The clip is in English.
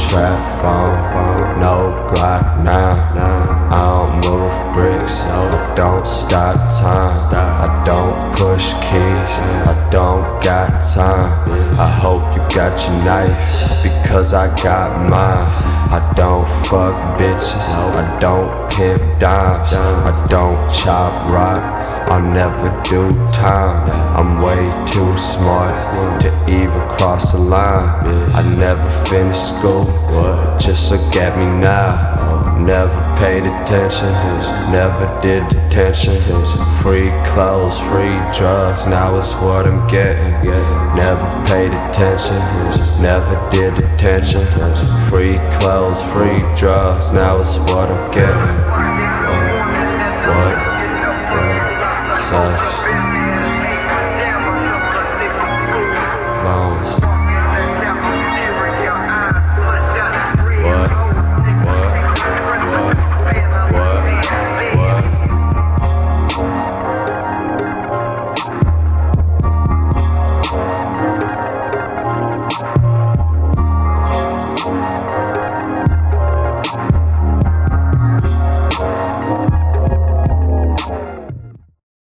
trap phone, no Glock 9. I don't move bricks, I don't stop time. I don't push keys, I don't got time. I hope you got your knife, because I got mine. I don't fuck bitches, I don't pimp dimes. I don't chop rock, I'll never do time. I'm way too smart to even cross the line. I never finished school, but just look at me now. Never paid attention, never did detention. Free clothes, free drugs, now it's what I'm getting. Never paid attention, never did detention. Free clothes, free drugs, now it's what I'm getting. What?